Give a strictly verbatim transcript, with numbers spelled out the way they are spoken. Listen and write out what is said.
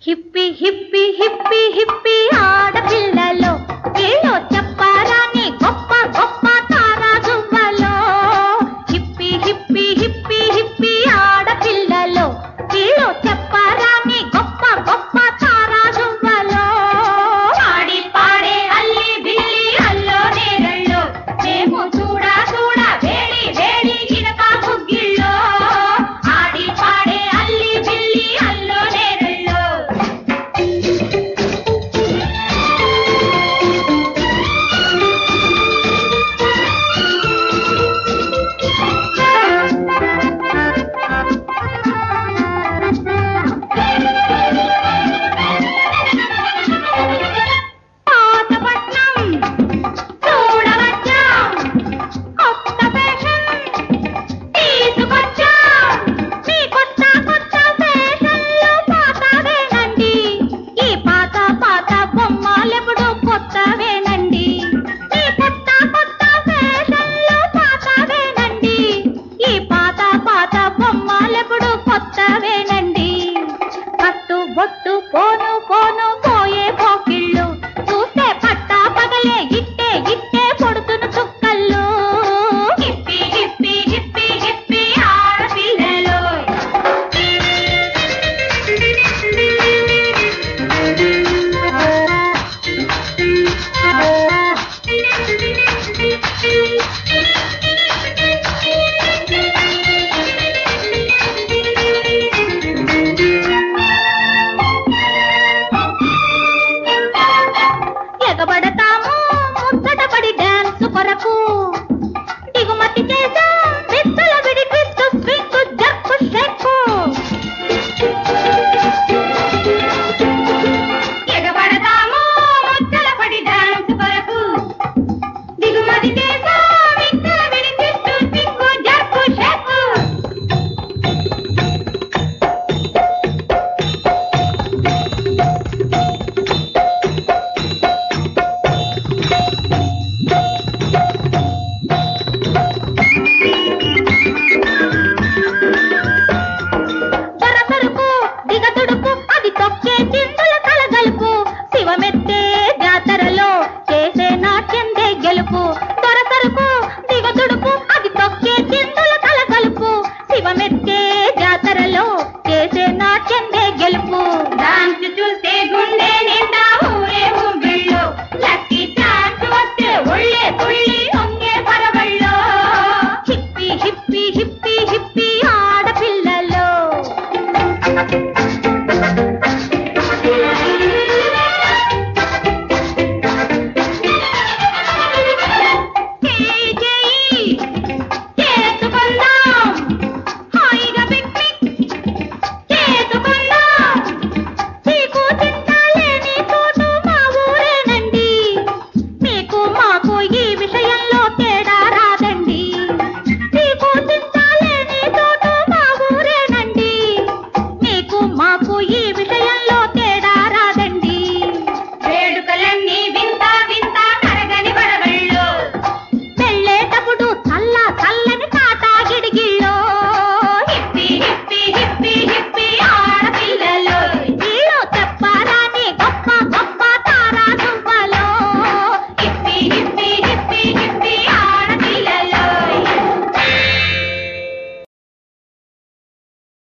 హిప్పి హిప్పి హిప్పి హిప్పి ఆడపిల్లలో ఏలో చెప్పారాని గొప్ప గొప్ప తారాజువ్వలో హిప్పి హిప్పి హిప్పి హిప్పి ఆడపిల్లలో ఏలో చెప్పారాని గొప్ప గొప్ప తారాజువ్వలో పాడి పాడే అల్లి బిల్లి అల్లో నేరల్లో మేము చూడా చూడా వేడి వేడి గినక ముగ్గిల్లో ఆడి పాడే అల్లి బిల్లి అల్లో నేరల్లో పాతపట్నం చూడవచ్చాం కొత్త ఫ్యాషన్ తీసుకొచ్చాం మీ కొత్త కొత్త ఫ్యాషన్లు పాతవేనండి ఈ పాత పాత బొమ్మలెప్పుడు కొత్తవేనండి ఈ కొత్త కొత్త ఫ్యాషన్లు పాతవేనండి ఈ పాత పాత బొమ్మలెప్పుడు కొత్తవేనండి కట్టు బొట్టు పోను పోను